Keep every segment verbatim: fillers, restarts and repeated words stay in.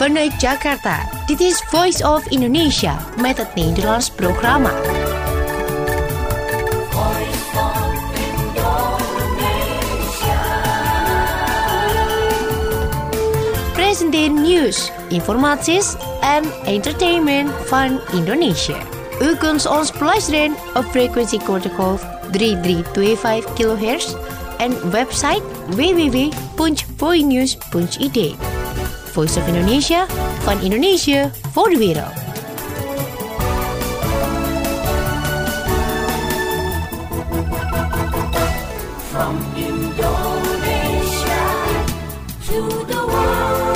vanuit Jakarta. Dit is Voice of Indonesia met het Nederlands programma. Voice of Indonesia. Presenteer nieuws, informaties en entertainment van Indonesië. U kunt ons beluisteren op frequentie kortgolf drie drie twee vijf kilohertz en website w w w punt voinews punt i d. Voice of Indonesia, van Indonesië voor de wereld. From Indonesia to the world.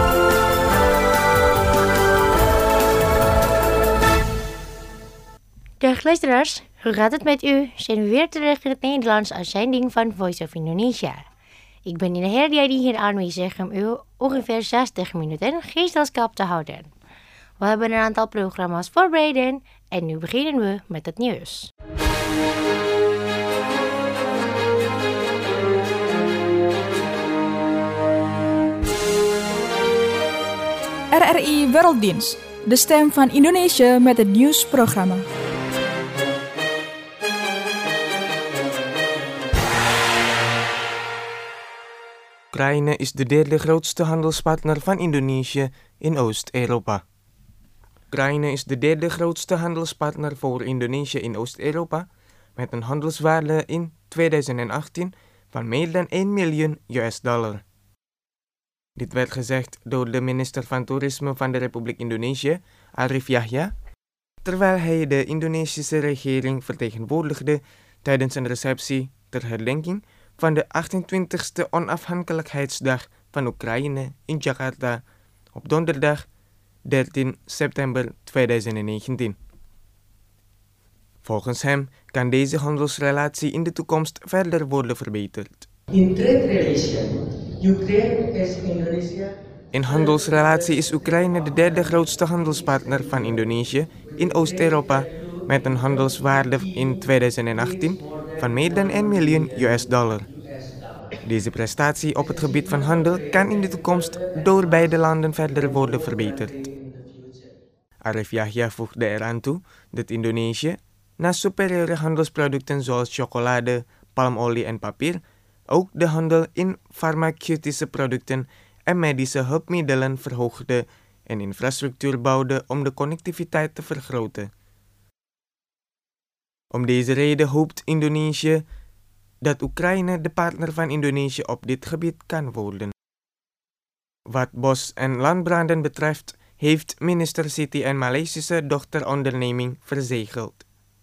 Dag luisteraars, hoe gaat het met u? Zijn we weer terug in het Nederlands uitzending van Voice of Indonesia. Ik ben in de herdia die hier aanwezig om u ongeveer zestig minuten gezelschap te houden. We hebben een aantal programma's voorbereid en nu beginnen we met het nieuws. R R I Werelddienst, de stem van Indonesië met het nieuwsprogramma. Oekraïne is de derde grootste handelspartner van Indonesië in Oost-Europa. Oekraïne is de derde grootste handelspartner voor Indonesië in Oost-Europa, met een handelswaarde in tweeduizend achttien van meer dan één miljoen U S dollar. Dit werd gezegd door de minister van Toerisme van de Republiek Indonesië, Arief Yahya, terwijl hij de Indonesische regering vertegenwoordigde tijdens een receptie ter herdenking van de achtentwintigste onafhankelijkheidsdag van Oekraïne in Jakarta op donderdag dertien september tweeduizend negentien. Volgens hem kan deze handelsrelatie in de toekomst verder worden verbeterd. In trade relation, Ukraine is Indonesia. In handelsrelatie is Oekraïne de derde grootste handelspartner van Indonesië in Oost-Europa met een handelswaarde in tweeduizend achttien van meer dan één miljoen U S dollar. Deze prestatie op het gebied van handel kan in de toekomst door beide landen verder worden verbeterd. Arief Yahya voegde eraan toe dat Indonesië, naast superieure handelsproducten zoals chocolade, palmolie en papier, ook de handel in farmaceutische producten en medische hulpmiddelen verhoogde en infrastructuur bouwde om de connectiviteit te vergroten. Om deze reden hoopt Indonesië dat Oekraïne de partner van Indonesië op dit gebied kan worden. Wat bos- en landbranden betreft, heeft minister Siti een Maleisische dochteronderneming verzegeld.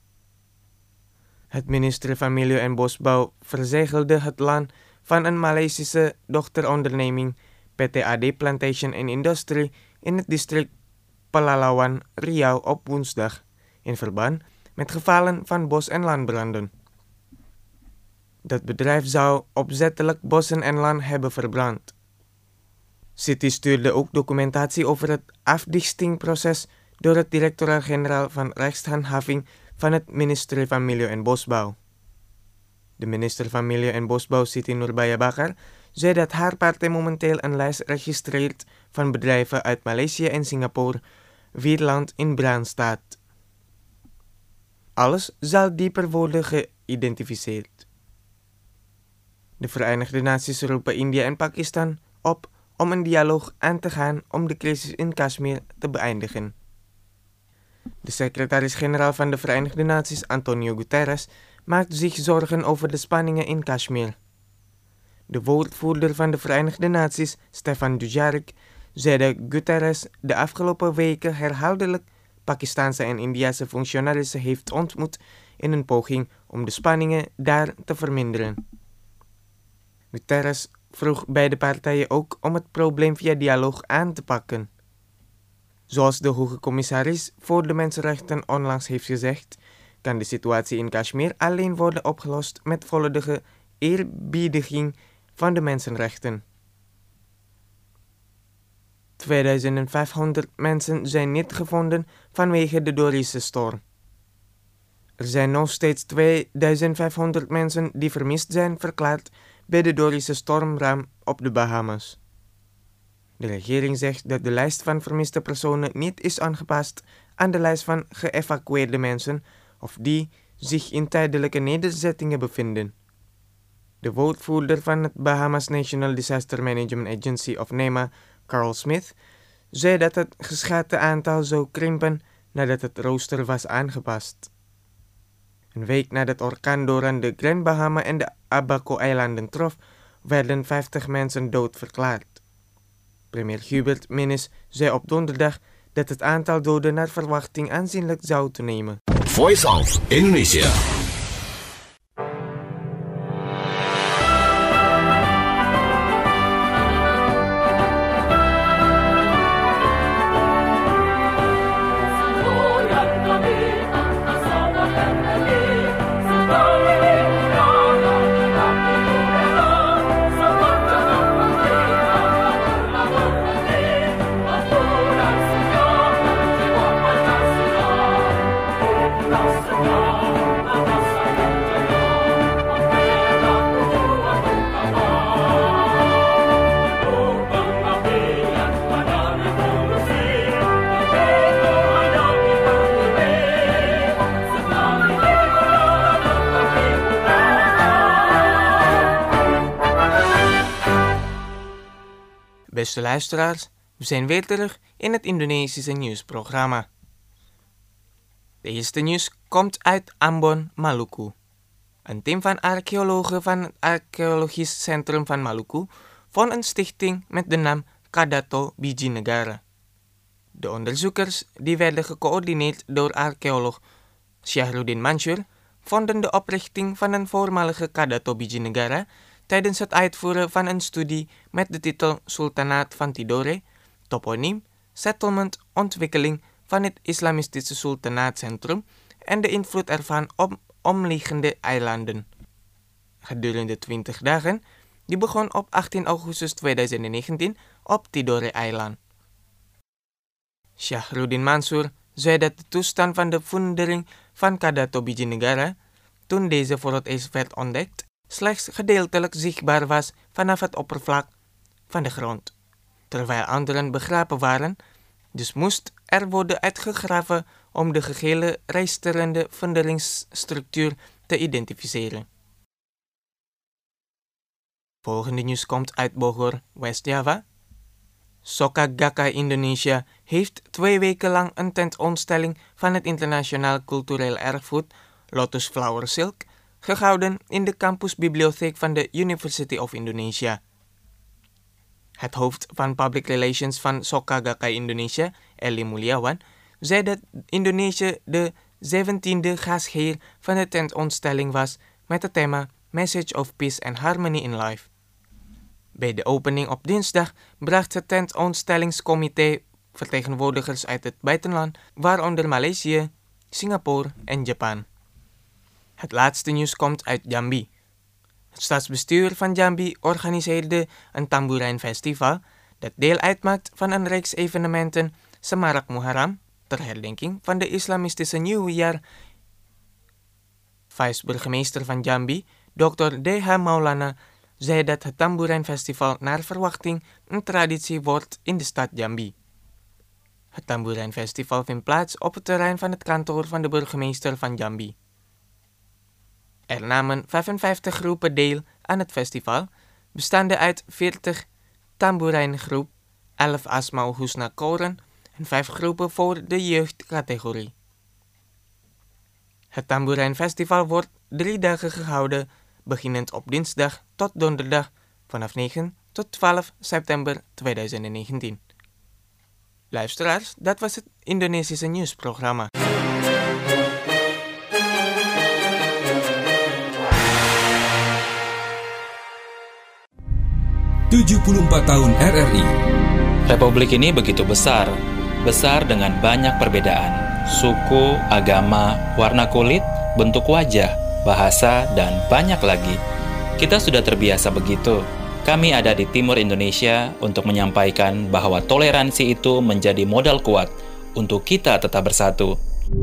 Het ministerie van Milieu en Bosbouw verzegelde het land van een Maleisische dochteronderneming P T A D Plantation and Industry in het district Pelalawan, Riau op woensdag, in verband met gevallen van bos- en landbranden. Dat bedrijf zou opzettelijk bossen en land hebben verbrand. City stuurde ook documentatie over het afdichtingsproces door het directoraat-generaal van rechtshandhaving van het ministerie van Milieu en Bosbouw. De minister van Milieu en Bosbouw, Siti Nurbaya Bakar, zei dat haar partij momenteel een lijst registreert van bedrijven uit Maleisië en Singapore, wier land in brand staat. Alles zal dieper worden geïdentificeerd. De Verenigde Naties roepen India en Pakistan op om een dialoog aan te gaan om de crisis in Kashmir te beëindigen. De secretaris-generaal van de Verenigde Naties, Antonio Guterres, maakt zich zorgen over de spanningen in Kashmir. De woordvoerder van de Verenigde Naties, Stefan Dujarric, zei dat Guterres de afgelopen weken herhaaldelijk Pakistanse en Indiase functionarissen heeft ontmoet in een poging om de spanningen daar te verminderen. Guterres vroeg beide partijen ook om het probleem via dialoog aan te pakken. Zoals de hoge commissaris voor de mensenrechten onlangs heeft gezegd, kan de situatie in Kashmir alleen worden opgelost met volledige eerbiediging van de mensenrechten. tweeduizend-vijfhonderd mensen zijn niet gevonden vanwege de Dorische storm. Er zijn nog steeds tweeduizend vijfhonderd mensen die vermist zijn verklaard bij de Dorische stormram op de Bahamas. De regering zegt dat de lijst van vermiste personen niet is aangepast aan de lijst van geëvacueerde mensen of die zich in tijdelijke nederzettingen bevinden. De woordvoerder van het Bahamas National Disaster Management Agency of NEMA, Carl Smith, zei dat het geschatte aantal zou krimpen nadat het rooster was aangepast. Een week nadat orkaan Dorian de Grand Bahama en de Abaco-eilanden trof, werden vijftig mensen dood verklaard. Premier Hubert Minnis zei op donderdag dat het aantal doden naar verwachting aanzienlijk zou toenemen. Voice of Indonesia. Beste luisteraars, we zijn weer terug in het Indonesische nieuwsprogramma. De eerste nieuws komt uit Ambon, Maluku. Een team van archeologen van het Archeologisch Centrum van Maluku vond een stichting met de naam Kadato Biji Negara. De onderzoekers, die werden gecoördineerd door archeoloog Syahruddin Mansur, vonden de oprichting van een voormalige Kadato Biji Negara tijdens het uitvoeren van een studie met de titel Sultanaat van Tidore, toponiem, settlement, ontwikkeling van het Islamistische Sultanaatcentrum en de invloed ervan op omliggende eilanden. Gedurende twintig dagen, die begon op achttien augustus tweeduizend negentien op Tidore-eiland. Syahruddin Mansur zei dat de toestand van de fundering van Kadato Biji Negara, toen deze voor het eerst werd ontdekt, slechts gedeeltelijk zichtbaar was vanaf het oppervlak van de grond, terwijl anderen begraven waren, dus moest er worden uitgegraven om de gehele reisterende funderingsstructuur te identificeren. Volgende nieuws komt uit Bogor, West-Java. Soka Gakkai Indonesia heeft twee weken lang een tentoonstelling van het internationaal cultureel erfgoed Lotus Flower Silk gehouden in de campusbibliotheek van de University of Indonesia. Het hoofd van Public Relations van Soka Gakkai Indonesia, Eli Mulyawan, zei dat Indonesië de zeventiende gastheer van de tentoonstelling was met het thema Message of Peace and Harmony in Life. Bij de opening op dinsdag bracht het tentoonstellingscomité vertegenwoordigers uit het buitenland, waaronder Maleisië, Singapore en Japan. Het laatste nieuws komt uit Jambi. Het stadsbestuur van Jambi organiseerde een tamboerijnfestival dat deel uitmaakt van een reeks evenementen Semarak Muharram ter herdenking van de islamistische nieuwjaar. Vice-burgemeester van Jambi, dokter D H Maulana, zei dat het tamboerijnfestival naar verwachting een traditie wordt in de stad Jambi. Het tamboerijnfestival vindt plaats op het terrein van het kantoor van de burgemeester van Jambi. Er namen vijfenvijftig groepen deel aan het festival, bestaande uit veertig tamboerijngroep, elf Asmaul Husna koren en vijf groepen voor de jeugdcategorie. Het tamboerijnfestival wordt drie dagen gehouden, beginnend op dinsdag tot donderdag vanaf negen tot twaalf september tweeduizend negentien. Luisteraars, dat was het Indonesische nieuwsprogramma. tujuh puluh empat tahun R R I. Republik ini begitu besar, besar dengan banyak perbedaan, suku, agama, warna kulit, bentuk wajah, bahasa, dan banyak lagi. Kita sudah terbiasa begitu. Kami ada di timur Indonesia untuk menyampaikan bahwa toleransi itu menjadi modal kuat untuk kita tetap bersatu.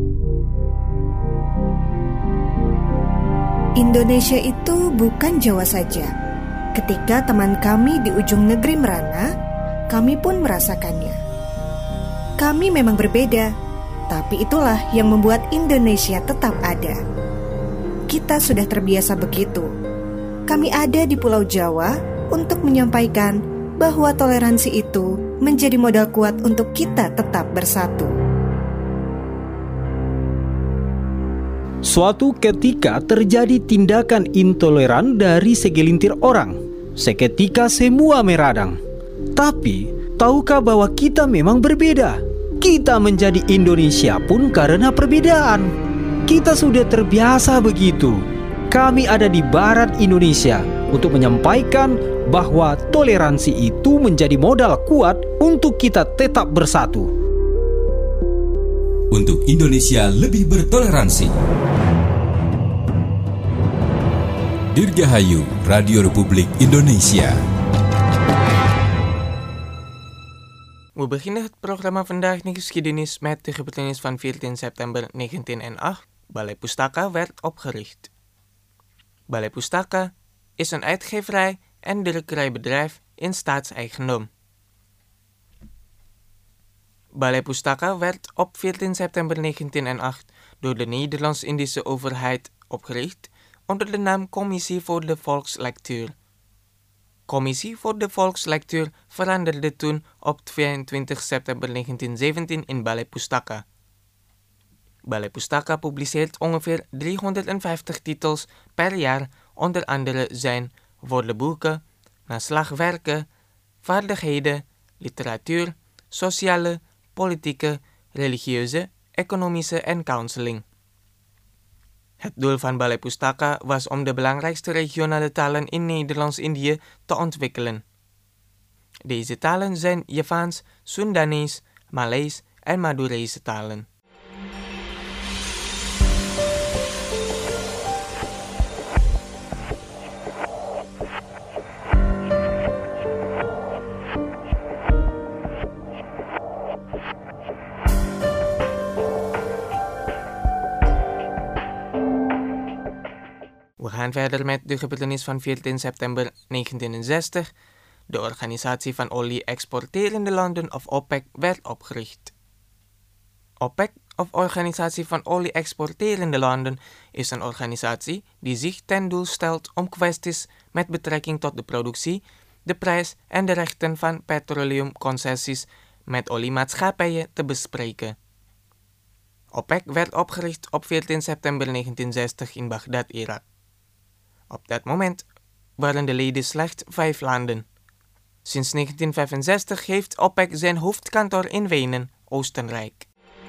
Indonesia itu bukan Jawa saja. Ketika teman kami di ujung negeri merana, kami pun merasakannya. Kami memang berbeda, tapi itulah yang membuat Indonesia tetap ada. Kita sudah terbiasa begitu. Kami ada di Pulau Jawa untuk menyampaikan bahwa toleransi itu menjadi modal kuat untuk kita tetap bersatu. Suatu ketika terjadi tindakan intoleran dari segelintir orang. Seketika semua meradang. Tapi, tahukah bahwa kita memang berbeda? Kita menjadi Indonesia pun karena perbedaan. Kita sudah terbiasa begitu. Kami ada di barat Indonesia untuk menyampaikan bahwa toleransi itu menjadi modal kuat untuk kita tetap bersatu. Untuk Indonesia lebih bertoleransi. Dirgahayu, Radio Republik Indonesia. We beginnen het programma vandaag in geschiedenis met de gebeurtenis van veertien september negentien nul acht. Balai Pustaka werd opgericht. Balai Pustaka is een uitgeverij en drukkerijbedrijf in staatseigendom. Balai Pustaka werd op veertien september negentien nul acht door de Nederlands-Indische overheid opgericht onder de naam Commissie voor de Volkslectuur. Commissie voor de Volkslectuur veranderde toen op tweeëntwintig september negentien zeventien in Balai Pustaka. Balai Pustaka publiceert ongeveer driehonderdvijftig titels per jaar, onder andere zijn woordenboeken, naslagwerken, vaardigheden, literatuur, sociale, politieke, religieuze, economische en counseling. Het doel van Balai Pustaka was om de belangrijkste regionale talen in Nederlands-Indië te ontwikkelen. Deze talen zijn Javaans, Sundanees, Maleis en Madurese talen. We gaan verder met de gebeurtenis van veertien september negentien zestig. De Organisatie van Olie-exporterende Landen of OPEC werd opgericht. OPEC, of Organisatie van Olie-exporterende Landen, is een organisatie die zich ten doel stelt om kwesties met betrekking tot de productie, de prijs en de rechten van petroleumconcessies met oliemaatschappijen te bespreken. OPEC werd opgericht op veertien september negentien zestig in Bagdad, Irak. Op dat moment waren de leden slechts vijf landen. Sinds negentien vijfenzestig heeft OPEC zijn hoofdkantoor in Wenen, Oostenrijk.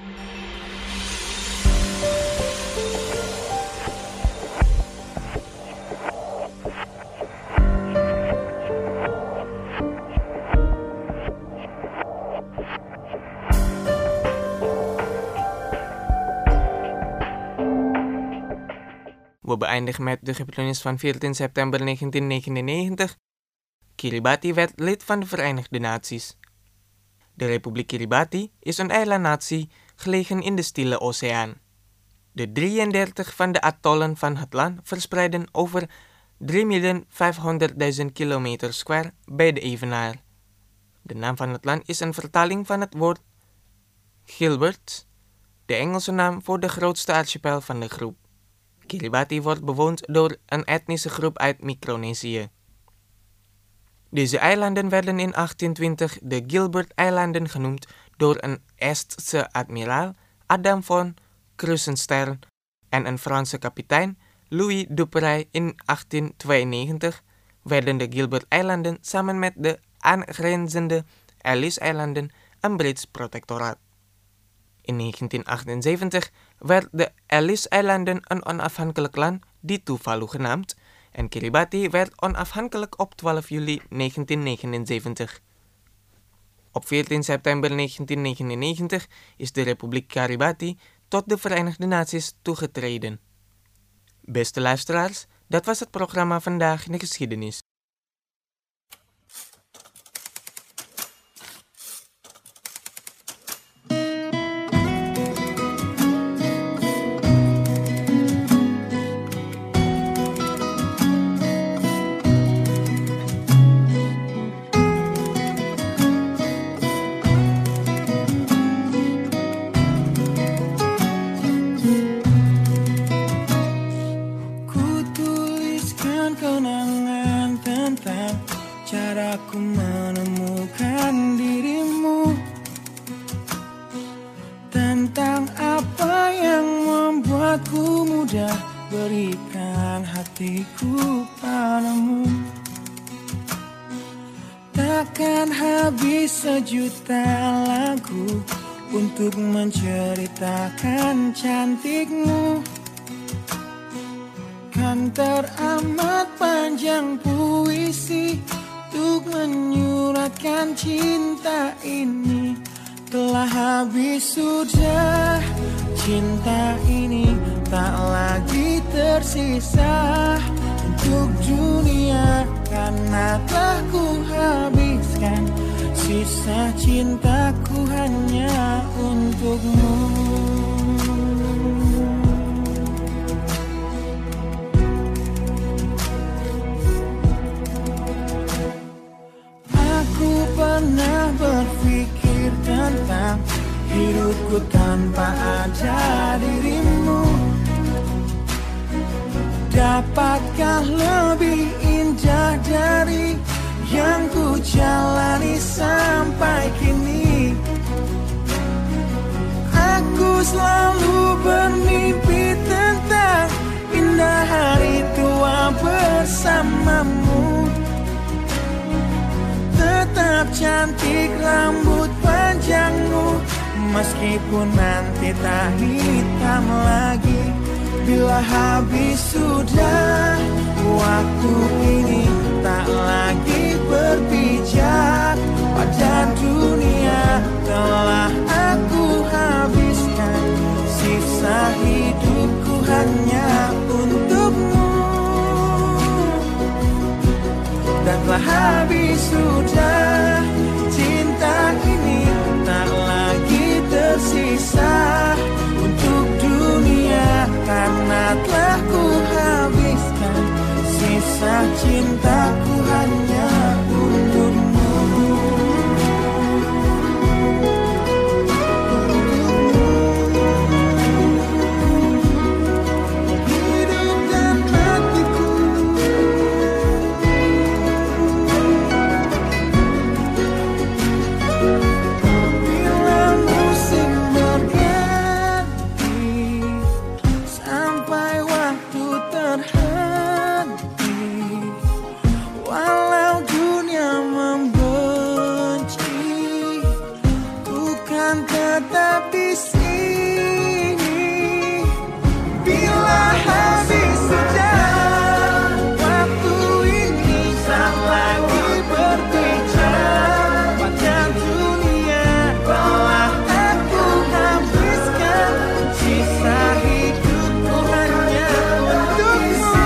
We beëindigen met de gebeurtenis van veertien september negentien negenennegentig. Kiribati werd lid van de Verenigde Naties. De Republiek Kiribati is een eilandnatie gelegen in de Stille Oceaan. De drieëndertig van de atollen van het land verspreiden over drie miljoen vijfhonderdduizend kilometer square bij de evenaar. De naam van het land is een vertaling van het woord Gilbert, de Engelse naam voor de grootste archipel van de groep. Kiribati wordt bewoond door een etnische groep uit Micronesië. Deze eilanden werden in achttientwintig de Gilbert-eilanden genoemd door een Estse admiraal, Adam von Krusenstern, en een Franse kapitein, Louis Duperrey. In achttien tweeënnegentig werden de Gilbert-eilanden samen met de aangrenzende Ellice-eilanden een Brits protectoraat. In negentien achtenzeventig werd de Ellice-eilanden een onafhankelijk land, die Tuvalu genaamd, en Kiribati werd onafhankelijk op twaalf juli negentien negenenzeventig. Op veertien september negentien negenennegentig is de Republiek Kiribati tot de Verenigde Naties toegetreden. Beste luisteraars, dat was het programma Vandaag in de Geschiedenis. tentang caraku menemukan dirimu, tentang apa yang membuatku mudah berikan hatiku padamu. Takkan habis sejuta lagu untuk menceritakan cantikmu. Kan teramat panjang puisi untuk menyuratkan cinta ini. Telah habis sudah cinta ini, tak lagi tersisa untuk dunia, karena telah ku habiskan sisa cintaku hanya untukmu. Aku pernah berpikir tentang hidupku tanpa ada dirimu. Dapatkah lebih indah dari yang ku jalani sampai kini? Aku selalu bermimpi tentang indah hari tua bersamamu. Tetap cantik rambut panjangmu, meskipun nanti tak hitam lagi. Bila habis sudah waktu ini, tak lagi berpijak pada dunia. Telah aku habiskan sisa hidupku hanya untukmu. Dan telah habis sudah cinta ini, tak lagi tersisa untuk dunia, karena telah ku habiskan sisa cintaku hanya untukmu. Hidup dan matiku, bila musim berganti, sampai waktu terhenti, walau dunia membenci, ku kan tetap di sini. Bila habis sudah waktu ini, tak lagi berbicara pada dunia. Telah aku habiskan sisa hidupku hanya untukmu.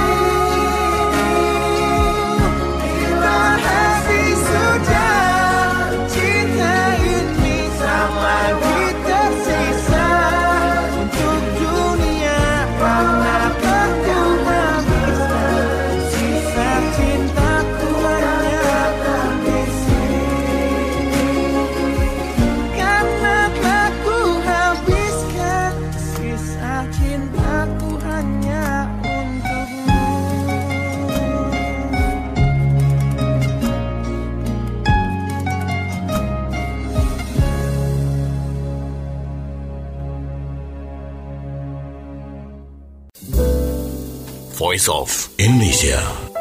Bila habis sudah cinta ini, tak lagi tersisa untuk dunia, karena telah ku habiskan sisa cintaku hanya di sini. Karena telah ku habiskan sisa cintaku hanya untukmu. Voice of Indonesia.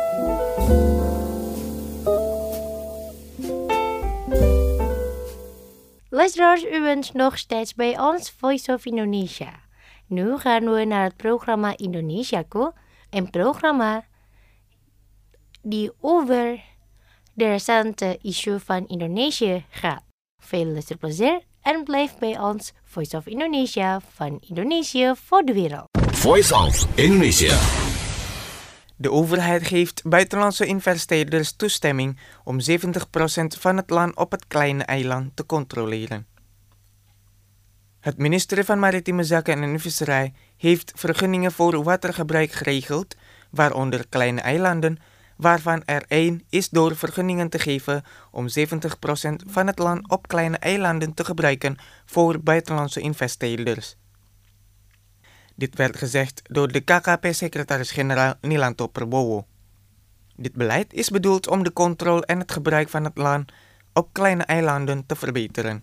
Luisteraars, u bent nog steeds bij ons Voice of Indonesia. Nu gaan we naar het programma Indonesiaku, een programma die over de recente issue van Indonesië gaat. Veel luisterplezier en blijf bij ons Voice of Indonesia van Indonesië voor de wereld. Voice of Indonesia. De overheid geeft buitenlandse investeerders toestemming om zeventig procent van het land op het kleine eiland te controleren. Het ministerie van Maritieme Zaken en Visserij heeft vergunningen voor watergebruik geregeld, waaronder kleine eilanden, waarvan er één is door vergunningen te geven om zeventig procent van het land op kleine eilanden te gebruiken voor buitenlandse investeerders. Dit werd gezegd door de K K P-secretaris-generaal Nilanto Prabowo. Dit beleid is bedoeld om de controle en het gebruik van het land op kleine eilanden te verbeteren.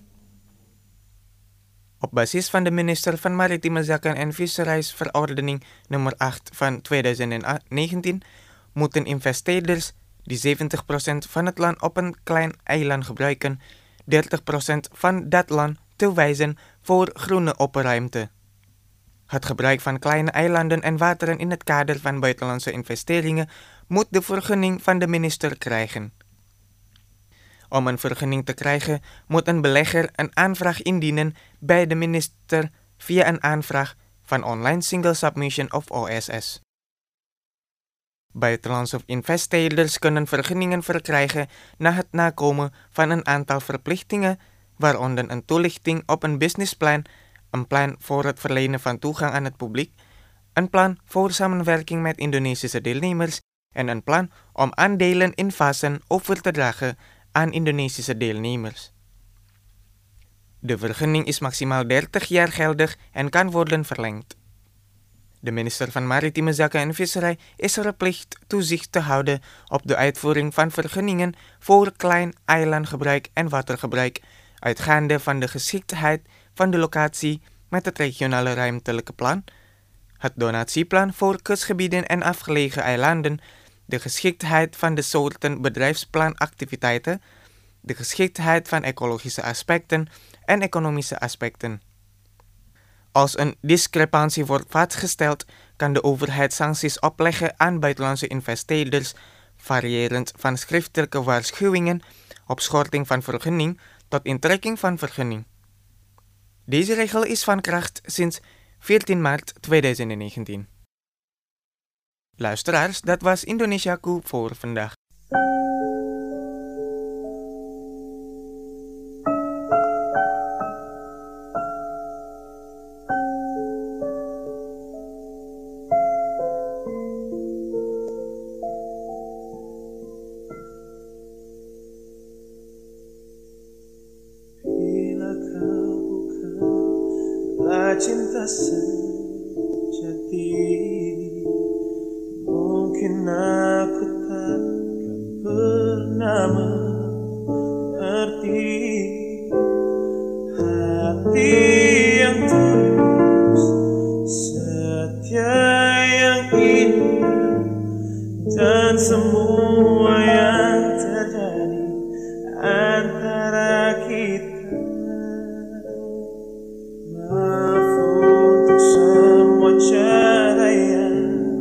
Op basis van de minister van Maritieme Zaken en Visserijsverordening nummer acht van twintig negentien moeten investeerders die zeventig procent van het land op een klein eiland gebruiken, dertig procent van dat land toewijzen voor groene opperruimte. Het gebruik van kleine eilanden en wateren in het kader van buitenlandse investeringen moet de vergunning van de minister krijgen. Om een vergunning te krijgen moet een belegger een aanvraag indienen bij de minister via een aanvraag van Online Single Submission of O S S. Buitenlandse investeerders kunnen vergunningen verkrijgen na het nakomen van een aantal verplichtingen, waaronder een toelichting op een businessplan, een plan voor het verlenen van toegang aan het publiek, een plan voor samenwerking met Indonesische deelnemers en een plan om aandelen in fasen over te dragen aan Indonesische deelnemers. De vergunning is maximaal dertig jaar geldig en kan worden verlengd. De minister van Maritieme Zaken en Visserij is verplicht toezicht te houden op de uitvoering van vergunningen voor klein eilandgebruik en watergebruik, uitgaande van de geschiktheid van de locatie met het regionale ruimtelijke plan, het donatieplan voor kustgebieden en afgelegen eilanden, de geschiktheid van de soorten bedrijfsplanactiviteiten, de geschiktheid van ecologische aspecten en economische aspecten. Als een discrepantie wordt vastgesteld, kan de overheid sancties opleggen aan buitenlandse investeerders, variërend van schriftelijke waarschuwingen, opschorting van vergunning tot intrekking van vergunning. Deze regel is van kracht sinds veertien maart tweeduizend negentien. Luisteraars, dat was Indonesiaku voor vandaag. Cinta sejati, mungkin aku takkan pernah mengerti hati yang tulus, setia yang indah, dan semua yang terjadi antara kita. Cara yang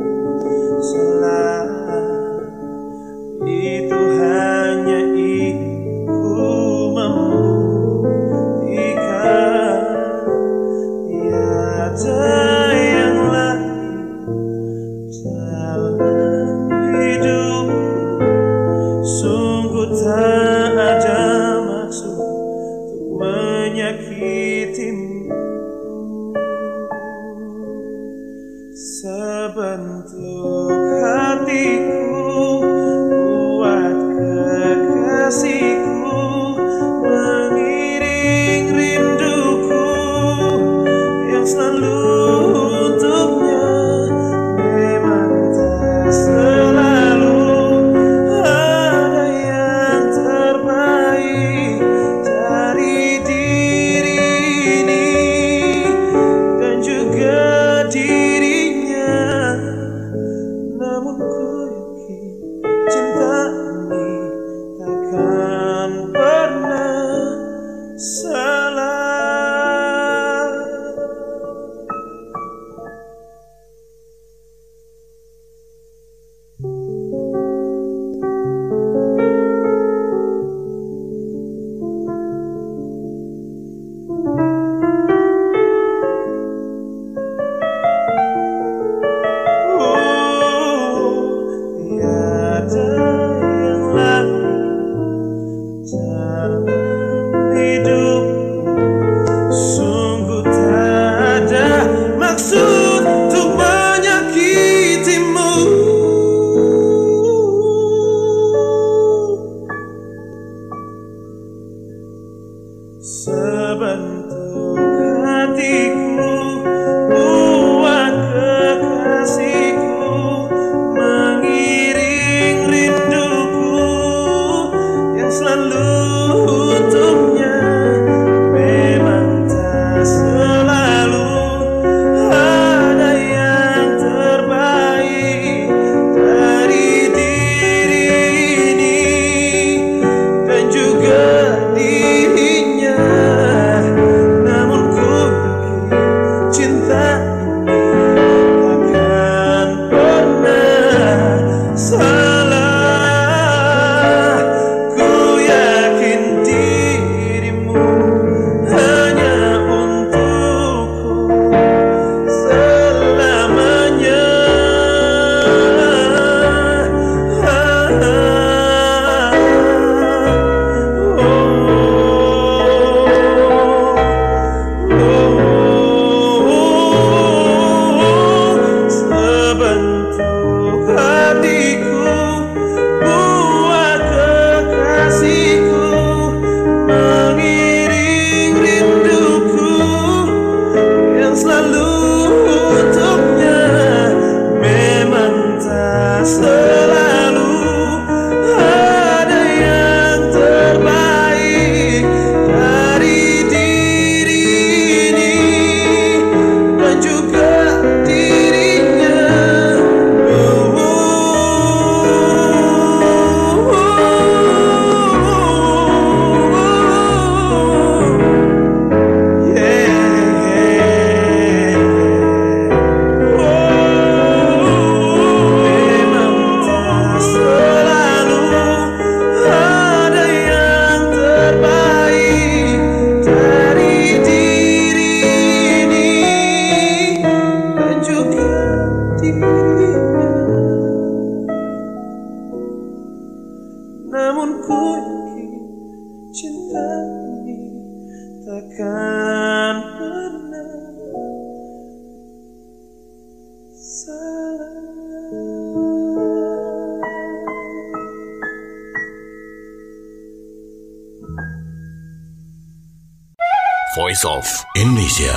salah itu hanya ibu membuktikan tiada yang lain dalam hidup. Sungguh tak ada maksud untuk menyakitimu. Sebentuk hatiku buat kekasihku, mengiring rinduku yang selalu untuknya. Memang tak selalu ada yang terbaik dari diri ini dan juga diri. Namun ku yakin hatinya. Namun ku yakin cinta ini takkan pernah salah. Voice of Indonesia.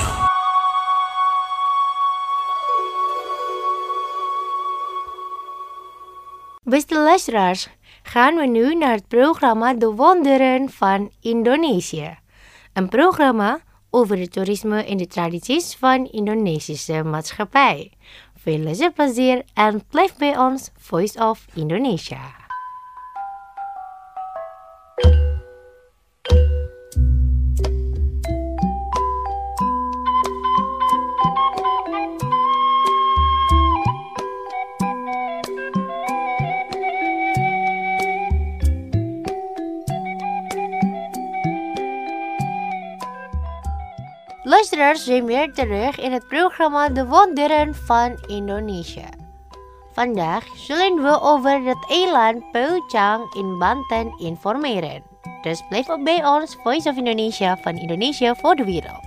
Beste luisteraars, gaan we nu naar het programma De Wonderen van Indonesië. Een programma over het toerisme en de tradities van Indonesische maatschappij. Veel luisterplezier en blijf bij ons Voice of Indonesia. Luisteraars zijn weer terug in het programma De Wonderen van Indonesië. Vandaag zullen we over het eiland Peucang in Banten informeren. Dus blijf op bij ons Voice of Indonesia van Indonesië voor de wereld.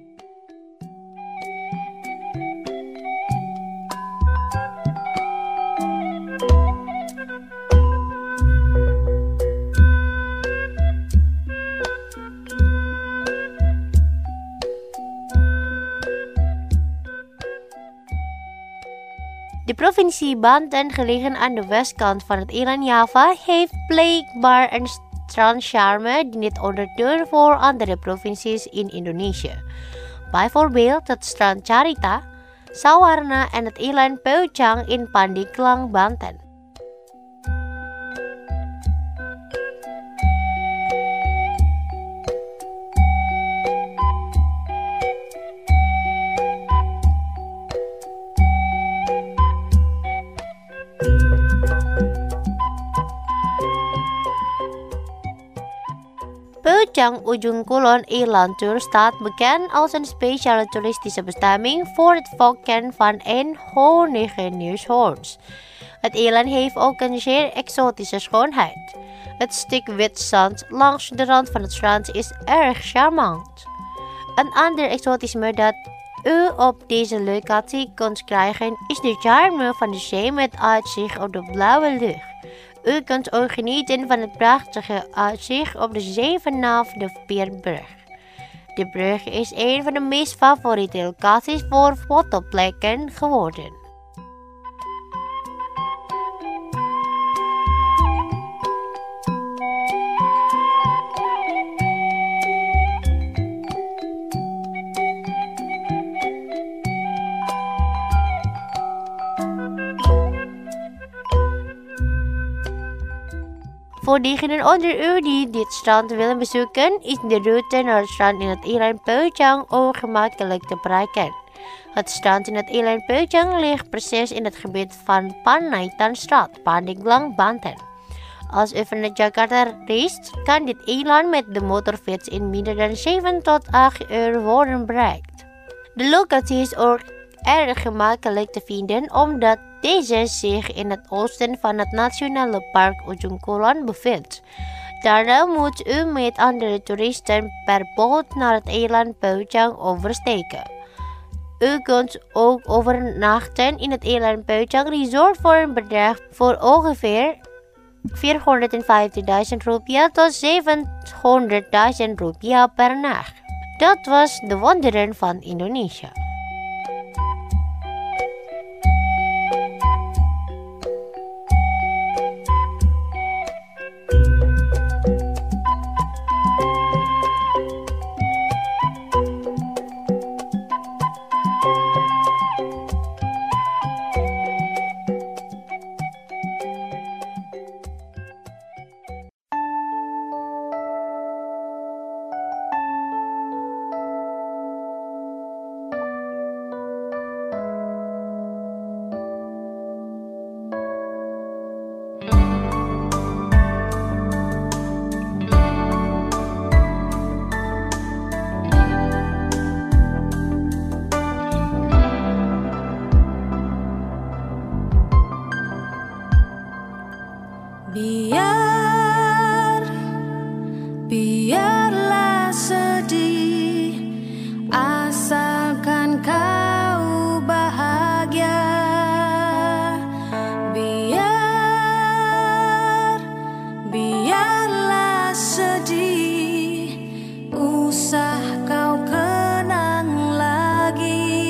De provincie Banten, gelegen aan de westkant van het eiland Java, heeft blijkbaar een strandcharme die niet onderdoor voor andere provincies in Indonesië. Bijvoorbeeld het strand Carita, Sawarna en het eiland Peucang in Pandeglang, Banten. Peucang Ujung Kulon Eiland Tour staat bekend als een speciale toeristische bestemming voor het volken van eenhoornige neushoorns. Het eiland heeft ook een zeer exotische schoonheid. Het stuk wit zand langs de rand van het strand is erg charmant. Een ander exotisme dat u op deze locatie kunt krijgen is de charme van de zee met uitzicht op de blauwe lucht. U kunt ook genieten van het prachtige uitzicht op de zee vanaf de Pierbrug. De brug is een van de meest favoriete locaties voor fotoplekken geworden. Voor diegenen onder u die dit strand willen bezoeken, is de route naar het strand in het eiland Peucang ook gemakkelijk te bereiken. Het strand in het eiland Peucang ligt precies in het gebied van Panaitanstraat, Pandeglang, Banten. Als u vanuit Jakarta reist, kan dit eiland met de motorfiets in minder dan zeven tot acht uur worden bereikt. De locatie is ook erg gemakkelijk te vinden omdat deze zich in het oosten van het Nationale Park Ujung Kulon bevindt. Daarna moet u met andere toeristen per boot naar het eiland Peucang oversteken. U kunt ook overnachten in het eiland Peucang Resort voor een bedrag voor ongeveer vierhonderdvijftigduizend rupiah tot zevenhonderdduizend rupiah per nacht. Dat was de wonderen van Indonesië. Biar, biarlah sedih, asalkan kau bahagia. Biar, biarlah sedih, usah kau kenang lagi.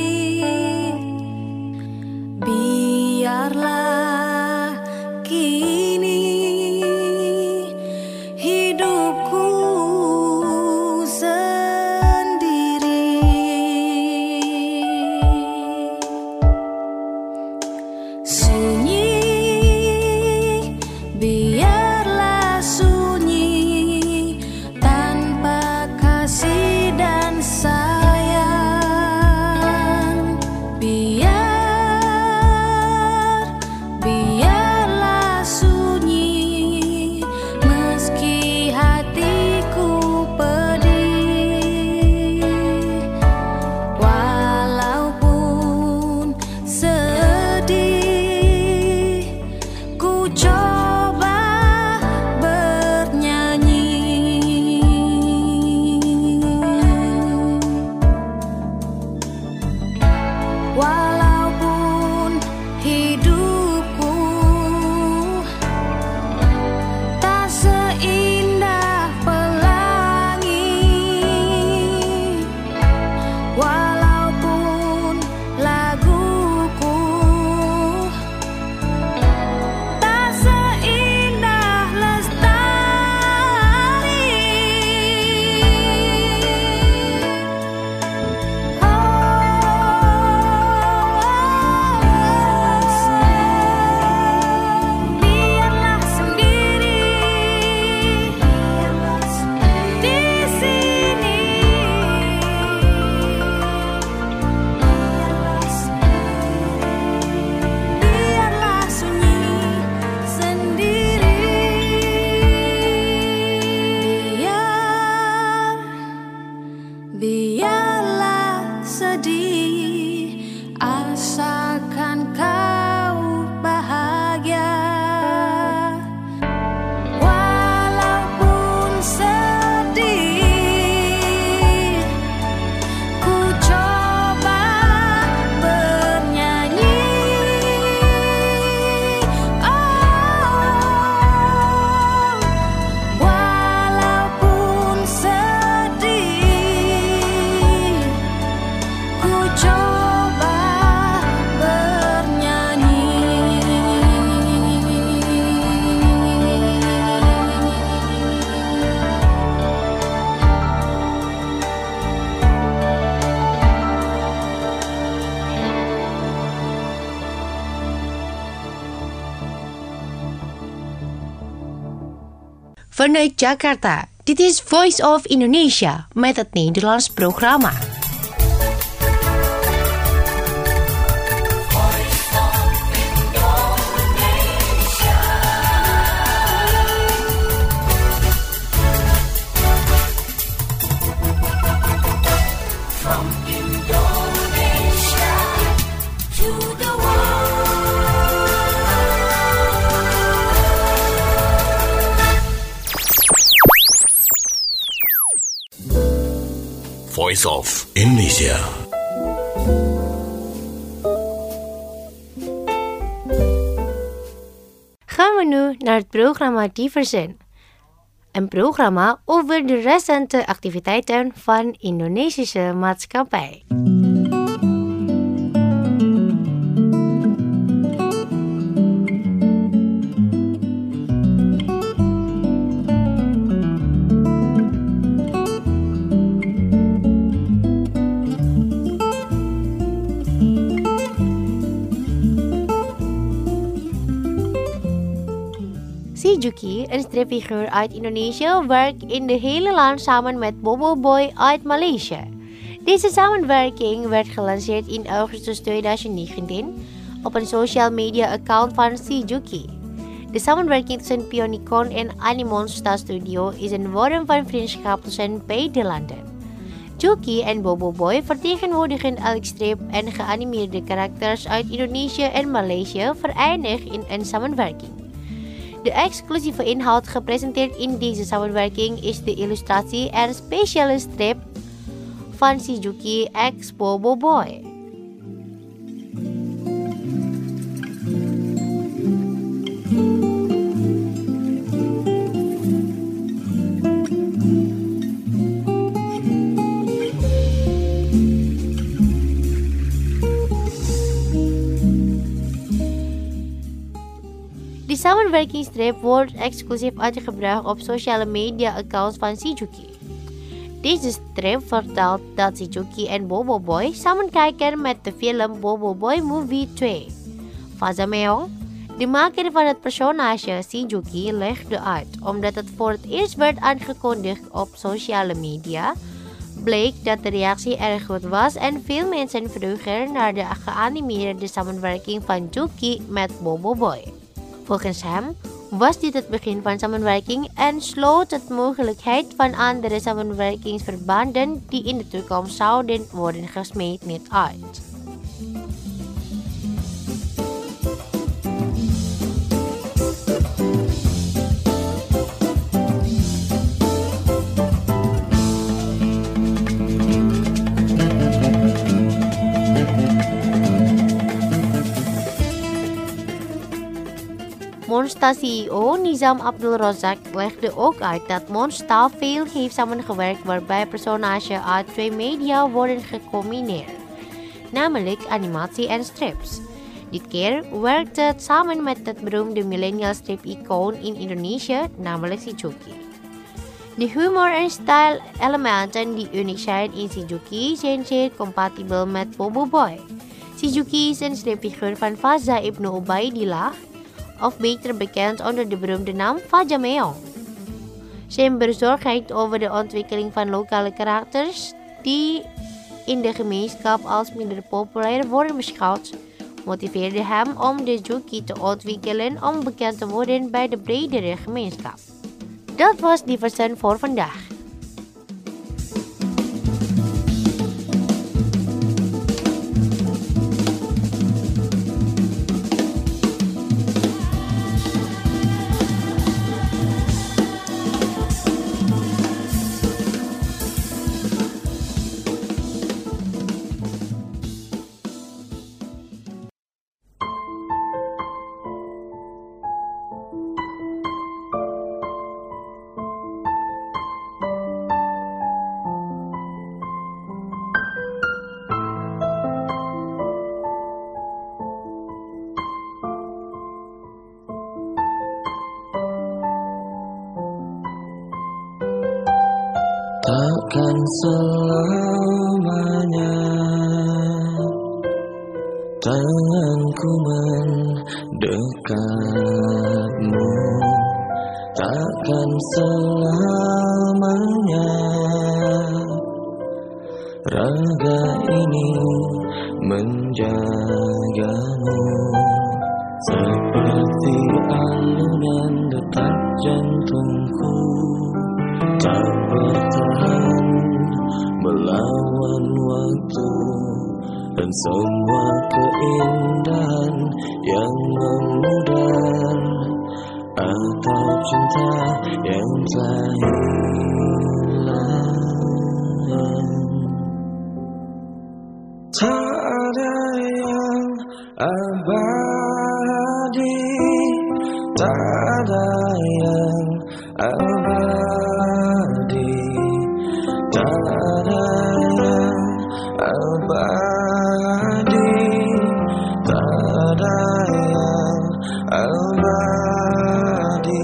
Biarlah kini hidupku sendiri. Sunyi, biarlah sunyi, tanpa kasih dan sayang. Biar, biarlah sunyi, meski hatiku pedih. Walaupun sedih, ku coba bernyanyi. Walaupun hidupku tak seindah pelangi, walaupun laguku tak seindah lestari. Biarlah sendiri di sini. Biarlah sunyi sendiri. Biar, biarlah sedih, asalkan kau bahagia. Walaupun sedih, ku coba bernyanyi. Oh, walaupun sedih, ku coba bernyanyi. Vanuit Jakarta, dit is Voice of Indonesia met het Nederlands programma. From Indonesia to the Voice of Indonesia. Gaan we nu naar het programma Diversen. Een programma over de recente activiteiten van Indonesische maatschappij. Si Juki, een stripfiguur uit Indonesië, werkt in de hele land samen met Bobo Boy uit Maleisië. Deze samenwerking werd gelanceerd in augustus tweeduizend negentien op een social media account van Si Juki. De samenwerking tussen Pionicon en Animonsta Studio is een vorm van vriendschap tussen beide landen. Juki en Bobo Boy vertegenwoordigen elk strip en geanimeerde karakters uit Indonesië en Maleisië verenigd in een samenwerking. De exclusieve inhoud gepresenteerd in deze samenwerking is de illustratie en speciale strip van Shizuki x Bobo Boy. De samenwerkingsstrip wordt exclusief uitgebracht op sociale media accounts van Shizuki. Deze strip vertelt dat Shizuki en Bobo Boy samen kijken met de film Bobo Boy Movie twee. Fazameong, de maker van het personage Shizuki, legde uit, omdat het voor het eerst werd aangekondigd op sociale media, bleek dat de reactie erg goed was en veel mensen vroegen naar de geanimeerde samenwerking van Juki met Bobo Boy. Volgens hem was dit het begin van samenwerking en sloot het mogelijkheid van andere samenwerkingsverbanden die in de toekomst zouden worden gesmeed niet uit. Monsta C E O Nizam Abdul Razak legde ook uit dat Monsta veel heeft samengewerkt waarbij personages uit twee media worden gecombineerd, namelijk animatie en strips. Dit keer werkte het samen met het beroemde millennial strip-icoon in Indonesië, namelijk Shizuki. De humor en style elementen die uniek zijn in Shizuki zijn zeer compatibel met Bobo Boy. Shizuki is een stripfiguur van Faza ibn Ubaidillah, of beter bekend onder de beroemde naam Fazameong. Zijn bezorgdheid over de ontwikkeling van lokale karakters die in de gemeenschap als minder populair worden beschouwd, motiveerde hem om de Juki te ontwikkelen om bekend te worden bij de bredere gemeenschap. Dat was Diversen voor vandaag. Takkan selamanya tanganku mendekatmu, takkan selamanya raga ini menjagamu, seperti alunan detak jantungku tak bertahan melawan waktu dan semua keindahan yang memudar atau cinta yang telah hilang. Tak ada yang abadi, tak ada yang abadi, tak ada yang abadi, tak ada yang abadi.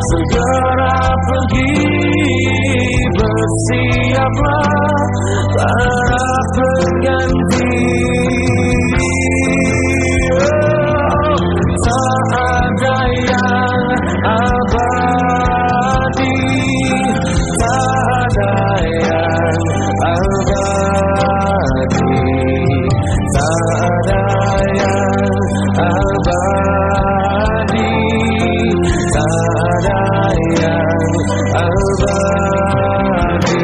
segera pergi, bersiaplah para pengganti. Tak ada yang abadi, tak ada yang abadi, tak ada yang abadi, tak ada yang abadi.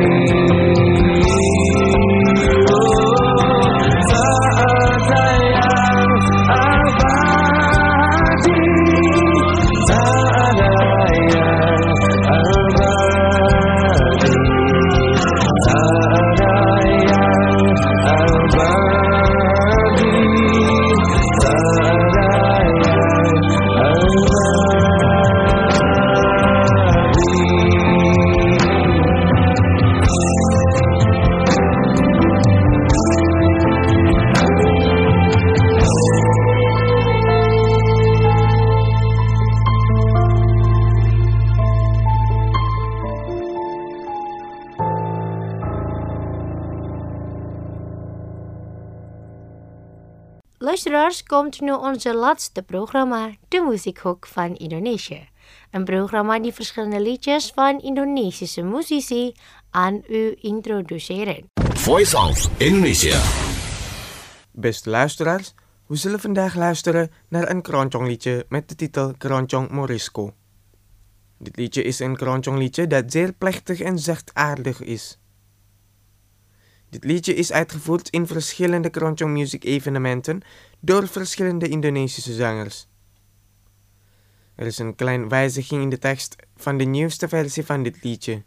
Luisteraars, komt nu onze laatste programma, de Muziekhoek van Indonesië. Een programma die verschillende liedjes van Indonesische muzici aan u introduceren. Voice of Indonesia. Beste luisteraars, we zullen vandaag luisteren naar een keroncong-liedje met de titel Keroncong Morisco. Dit liedje is een keroncong-liedje dat zeer plechtig en zachtaardig is. Dit liedje is uitgevoerd in verschillende keroncong music evenementen door verschillende Indonesische zangers. Er is een kleine wijziging in de tekst van de nieuwste versie van dit liedje.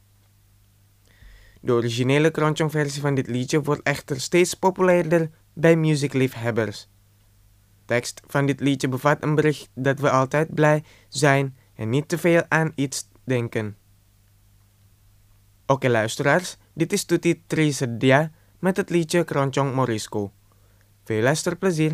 De originele keroncong versie van dit liedje wordt echter steeds populairder bij muziekliefhebbers. De tekst van dit liedje bevat een bericht dat we altijd blij zijn en niet te veel aan iets denken. Oké luisteraars, dit is Tuti Trisedia met het liedje Keroncong Morisco. Veel luisterplezier!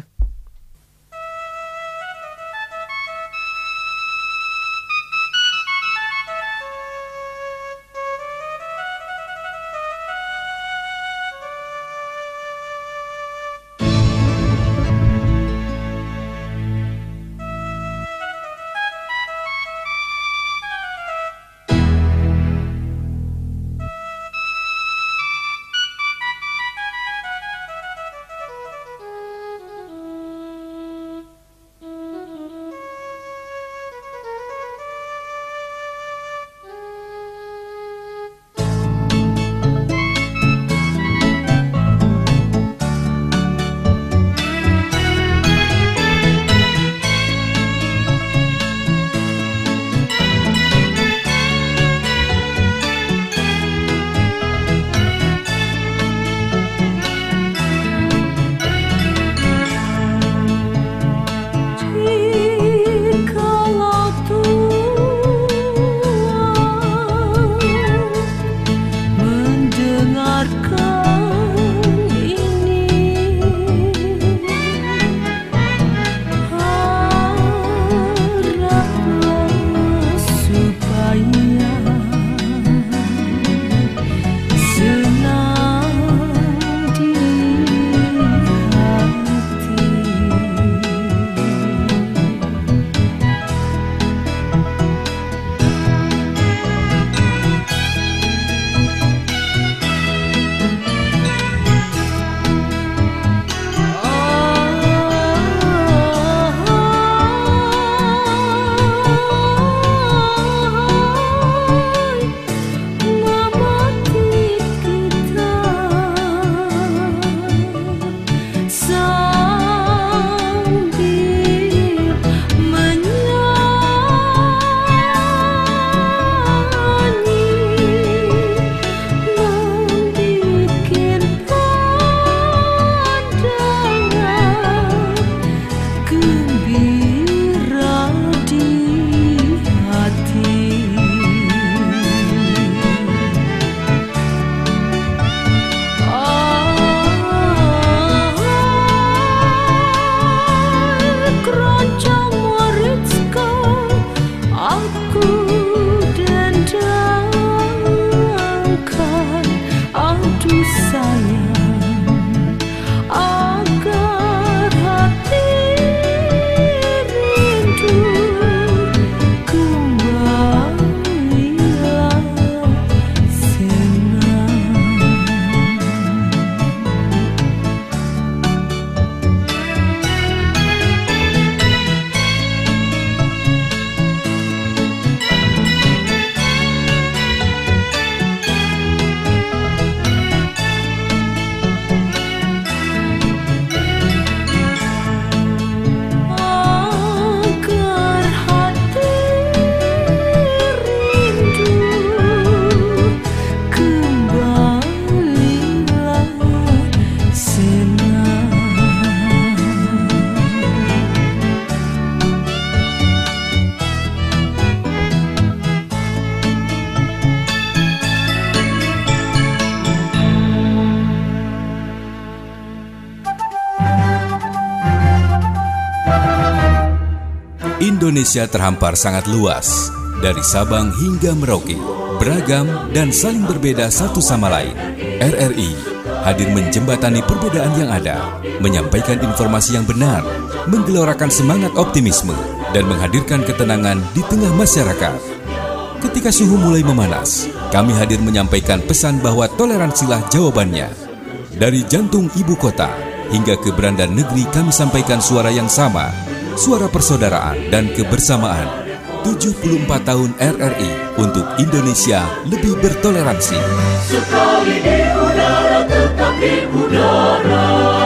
Indonesia terhampar sangat luas, dari Sabang hingga Merauke, beragam dan saling berbeda satu sama lain. R R I hadir menjembatani perbedaan yang ada, menyampaikan informasi yang benar, menggelorakan semangat optimisme, dan menghadirkan ketenangan di tengah masyarakat. Ketika suhu mulai memanas, kami hadir menyampaikan pesan bahwa toleransilah jawabannya. Dari jantung ibu kota hingga ke beranda negeri kami sampaikan suara yang sama, suara persaudaraan dan kebersamaan. tujuh puluh empat tahun R R I untuk Indonesia lebih bertoleransi. Sekali di udara, tetap di udara.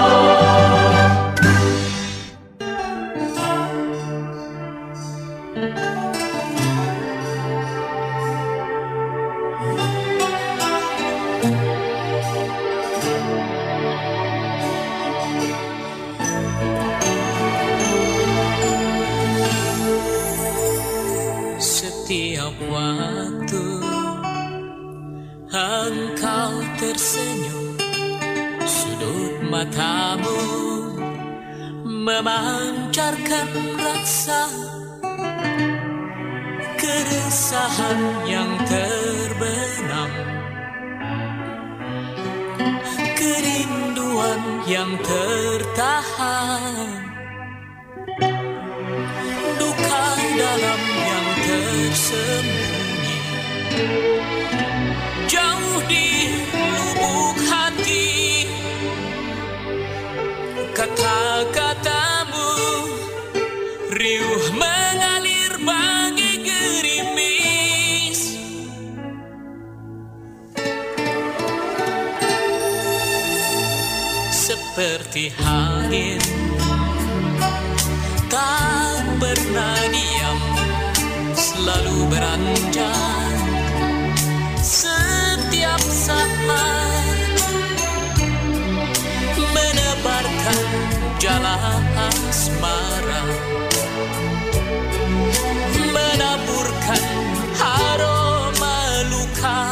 Setiap waktu engkau tersenyum, sudut matamu memancarkan rasa keresahan yang terbenam, kerinduan yang tertahan, duka dalam yang tersembunyi, jauh di lubuk hati. Kata-katamu riuh mengalir bagai gerimis, seperti angin tak pernah diam, selalu beranjak setiap saat, menebarkan jala asmara, menaburkan aroma luka,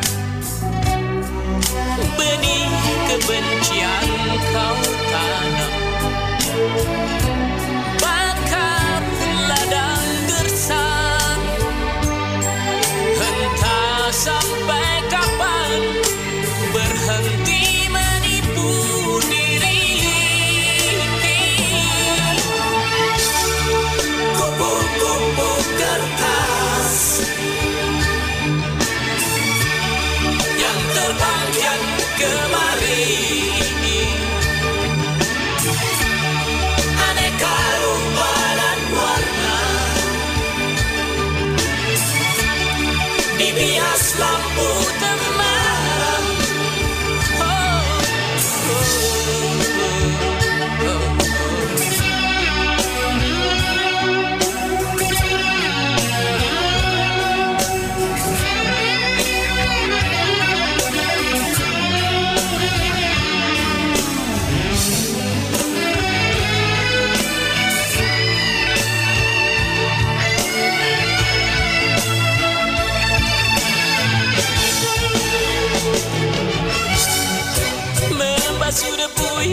benih kebencian kau tanam, bakar ladang gersang. Entah sampai kapan berhenti menipu diri. Kupu-kupu kertas yang terbang kian kemari, aneka rupa dan warna, dibias lampu temaram. Oh, oh, oh, oh. Membasuh debu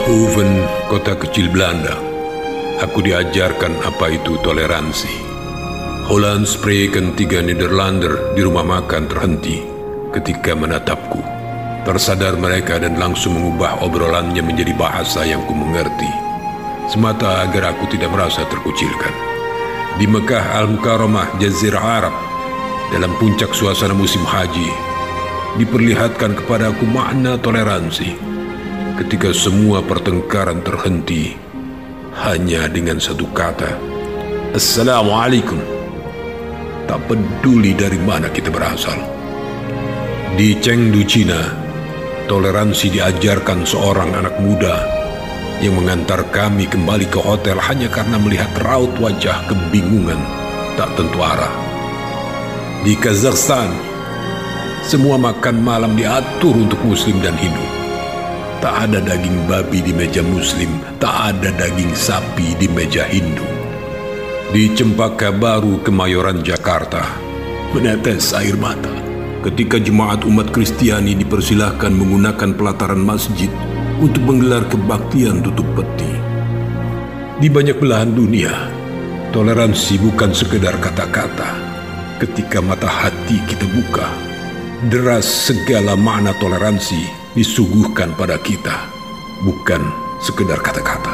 Hoeven, kota kecil Belanda. Aku diajarkan apa itu toleransi. Holland spreken tiga Nederlander di rumah makan terhenti ketika menatapku. Tersadar mereka dan langsung mengubah obrolannya menjadi bahasa yang ku mengerti, semata agar aku tidak merasa terkucilkan. Di Mekah Al-Mukarramah, Jazirah Arab, dalam puncak suasana musim haji, diperlihatkan kepadaku makna toleransi ketika semua pertengkaran terhenti hanya dengan satu kata, Assalamualaikum. Tak peduli dari mana kita berasal. Di Chengdu, Cina, toleransi diajarkan seorang anak muda yang mengantar kami kembali ke hotel hanya karena melihat raut wajah kebingungan tak tentu arah. Di Kazakhstan, semua makan malam diatur untuk Muslim dan Hindu. Tak ada daging babi di meja Muslim, tak ada daging sapi di meja Hindu. Di Cempaka Baru, Kemayoran, Jakarta, menetes air mata ketika jemaat umat Kristiani dipersilahkan menggunakan pelataran masjid untuk menggelar kebaktian tutup peti. Di banyak belahan dunia, toleransi bukan sekedar kata-kata. Ketika mata hati kita buka, deras segala makna toleransi disuguhkan pada kita, bukan sekedar kata-kata.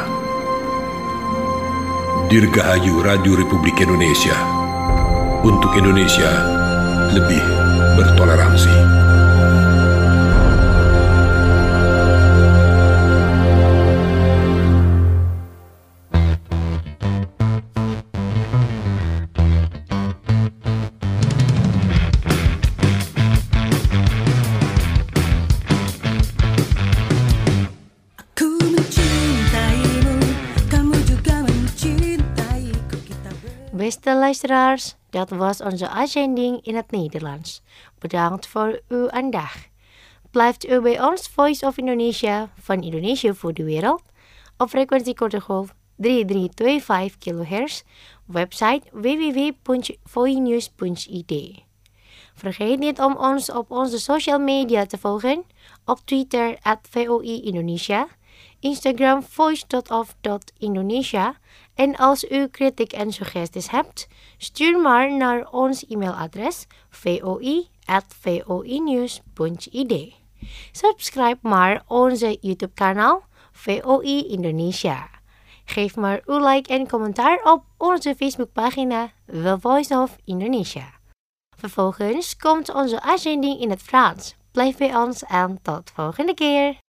Dirgahayu Radio Republik Indonesia, untuk Indonesia lebih bertoleransi. Beste luisteraars, dat was onze uitzending in het Nederlands. Bedankt voor uw aandacht. Blijft u bij ons Voice of Indonesia van Indonesië voor de wereld op frequentie korte golf drie drie twee vijf kilohertz, website w w w punt voinews punt i d. Vergeet niet om ons op onze social media te volgen, op Twitter at V O I Indonesia, Instagram voice dot of dot indonesia. En als u kritiek en suggesties hebt, stuur maar naar ons e-mailadres voi at voinews punt i d. Subscribe maar onze YouTube kanaal V O I Indonesia. Geef maar uw like en commentaar op onze Facebookpagina The Voice of Indonesia. Vervolgens komt onze uitzending in het Frans. Blijf bij ons en tot volgende keer.